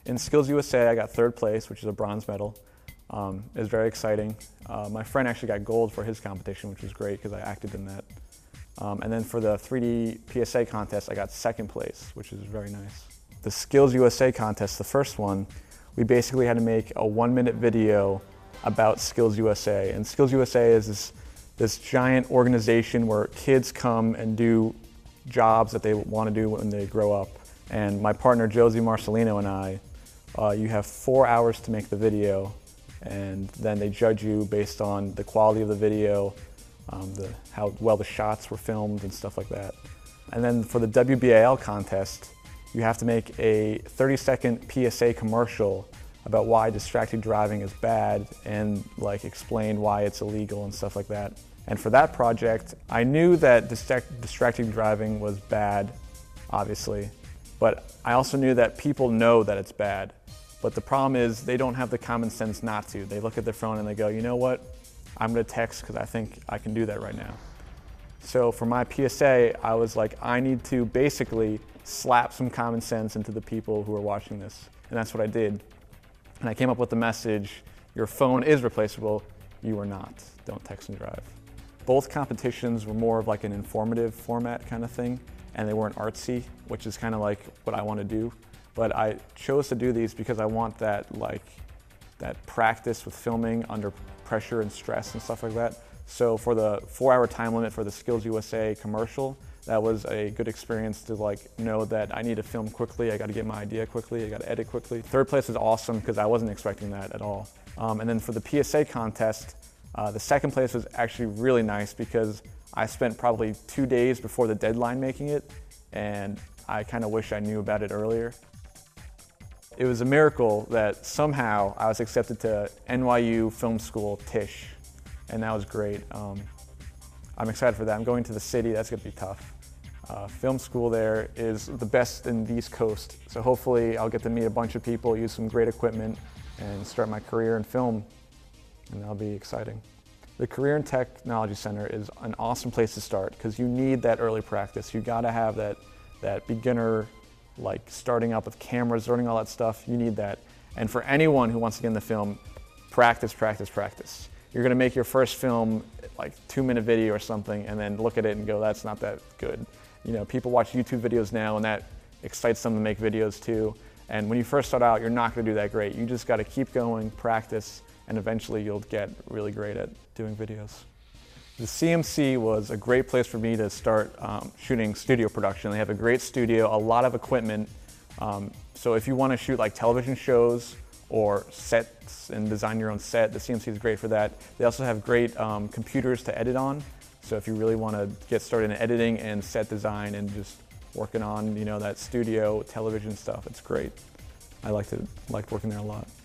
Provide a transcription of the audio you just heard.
In Skills USA, I got 3rd place, which is a bronze medal. It was very exciting. My friend actually got gold for his competition, which was great because I acted in that. And then for the 3D PSA contest, I got 2nd place, which is very nice. The Skills USA contest, the first one, we basically had to make a 1-minute video about Skills USA. And Skills USA is this giant organization where kids come and do jobs that they want to do when they grow up. And my partner Josie Marcelino and I, you have 4 hours to make the video, and then they judge you based on the quality of the video, how well the shots were filmed and stuff like that. And then for the WBAL contest, you have to make a 30-second PSA commercial about why distracted driving is bad and like explain why it's illegal and stuff like that. And for that project, I knew that distracted driving was bad, obviously, but I also knew that people know that it's bad. But the problem is they don't have the common sense not to. They look at their phone and they go, you know what? I'm gonna text because I think I can do that right now. So for my PSA, I was like, I need to basically slap some common sense into the people who are watching this. And that's what I did. And I came up with the message, your phone is replaceable, you are not. Don't text and drive. Both competitions were more of like an informative format kind of thing, and they weren't artsy, which is kind of like what I want to do. But I chose to do these because I want that practice with filming under pressure and stress and stuff like that. So for the 4-hour time limit for the Skills USA commercial, that was a good experience to know that I need to film quickly, I got to get my idea quickly, I got to edit quickly. 3rd place was awesome because I wasn't expecting that at all. And then for the PSA contest, the 2nd place was actually really nice because I spent probably 2 days before the deadline making it, and I kind of wish I knew about it earlier. It was a miracle that somehow I was accepted to NYU Film School Tisch, and that was great. I'm excited for that. I'm going to the city, that's gonna be tough. Film school there is the best in the East Coast, so hopefully I'll get to meet a bunch of people, use some great equipment, and start my career in film, and that'll be exciting. The Career and Technology Center is an awesome place to start because you need that early practice. You gotta have that beginner, starting up with cameras, learning all that stuff, you need that. And for anyone who wants to get into film, practice, practice, practice. You're gonna make your first film, 2-minute video or something, and then look at it and go, that's not that good. You know, people watch YouTube videos now and that excites them to make videos too. And when you first start out, you're not gonna do that great. You just gotta keep going, practice, and eventually you'll get really great at doing videos. The CMC was a great place for me to start shooting studio production. They have a great studio, a lot of equipment. So if you want to shoot television shows or sets and design your own set, the CMC is great for that. They also have great computers to edit on. So if you really want to get started in editing and set design and just working on that studio television stuff, it's great. I liked working there a lot.